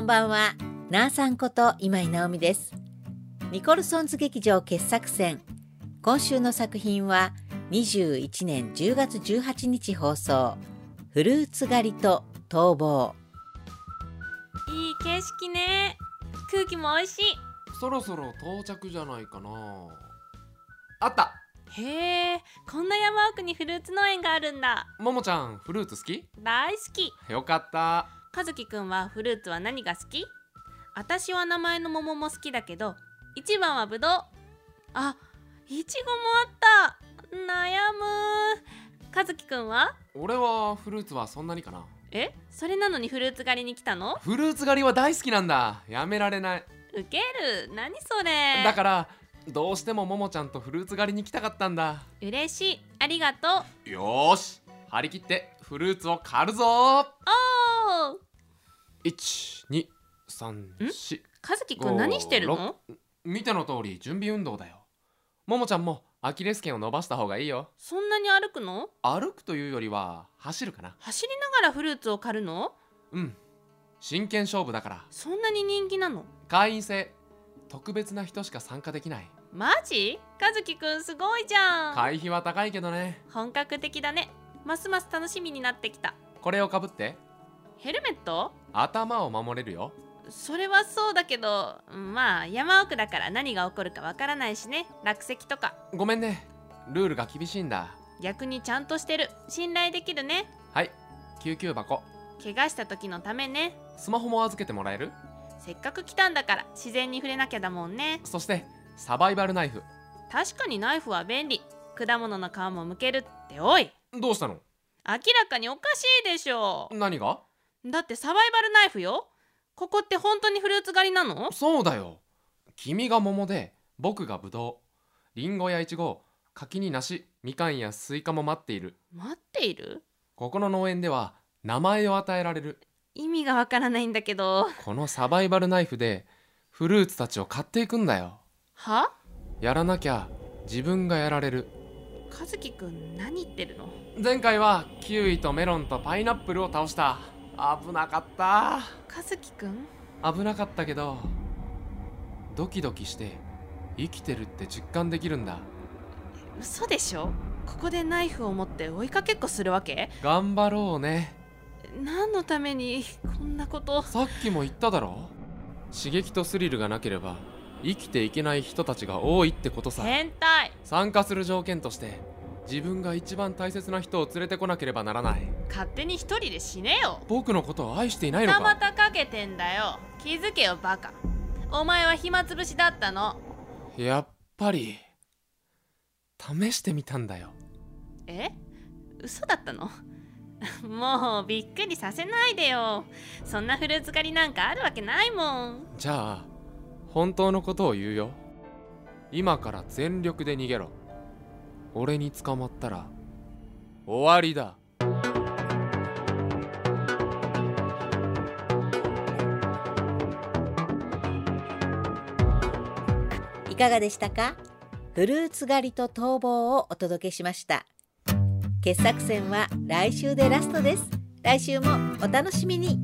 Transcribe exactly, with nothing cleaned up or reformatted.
んばんは。なあさんこと今井直美です。ニコルソンズ劇場傑作選、今週の作品はにじゅういちねんじゅうがつじゅうはちにち放送、フルーツ狩りと逃亡。 いい景色ね。空気も美味しい。 そろそろ到着じゃないかな。あった。 へえ、こんな山奥にフルーツ農園があるんだ。 ももちゃん、フルーツ好き？ 大好き。 よかった。 和樹くんはフルーツは何が好き？私は名前の桃も好きだけど、一番はぶどう。あ、いちごもあった。悩む。和樹くんは？ 俺はフルーツはそんなにかな。 え、それなのにフルーツ狩りに来たの？ フルーツ狩りは大好きなんだ。やめられない。 ウケる。何それ。 だからどうしてもももちゃんとフルーツ狩りに来たかったんだ。 嬉しい。ありがとう。 よーし、張り切ってフルーツを狩るぞ。 おー。 いち、に、さん、よん、 和樹くん何してるの？ 見ての通り準備運動だよ。ももちゃんもアキレス腱を伸ばした方がいいよ。 そんなに歩くの？ 歩くというよりは走るかな。 走りながらフルーツを狩るの？ うん、真剣勝負だから。 そんなに人気なの？ 会員制、特別な人しか参加できない。 マジ？和樹くんすごいじゃん。 会費は高いけどね。 本格的だね。ますます楽しみになってきた。 これをかぶって。 ヘルメット？ 頭を守れるよ。 それはそうだけど、まあ山奥だから何が起こるかわからないしね。落石とか。 ごめんね、ルールが厳しいんだ。 逆にちゃんとしてる。信頼できるね。 はい、救急箱。 怪我した時のためね。 スマホも預けてもらえる？ せっかく来たんだから自然に触れなきゃだもんね。 そしてサバイバルナイフ。 確かにナイフは便利。果物の皮も剥けるって。おい、 どうしたの？ 明らかにおかしいでしょ。 何が？ だってサバイバルナイフよ。ここって本当にフルーツ狩りなの？ そうだよ。君が桃で僕がブドウ、リンゴやイチゴ、柿に梨、みかんやスイカも待っている。 待っている？ ここの農園では名前を与えられる。 意味がわからないんだけど。 このサバイバルナイフでフルーツたちを買っていくんだよ。 は？ やらなきゃ自分がやられる。 和樹くん何言ってるの？ 前回はキウイとメロンとパイナップルを倒した。危なかった。 和樹くん？ 危なかったけどドキドキして生きてるって実感できるんだ。 嘘でしょ？ここでナイフを持って追いかけっこするわけ？ 頑張ろうね。 何のためにこんなこと？ さっきも言っただろ。刺激とスリルがなければ生きていけない人たちが多いってことさ。 変態。 参加する条件として自分が一番大切な人を連れてこなければならない。 勝手に一人で死ねよ。 僕のことを愛していないのか？ またかけてんだよ。気づけよバカ。お前は暇つぶしだったの。 やっぱり試してみたんだよ。 え？嘘だったの？もうびっくりさせないでよ。そんなフルーツ狩りなんかあるわけないもん。 じゃあ本当のことを言うよ。今から全力で逃げろ。俺に捕まったら終わりだ。 いかがでしたか？フルーツ狩りと逃亡をお届けしました。傑作選は来週でラストです。来週もお楽しみに。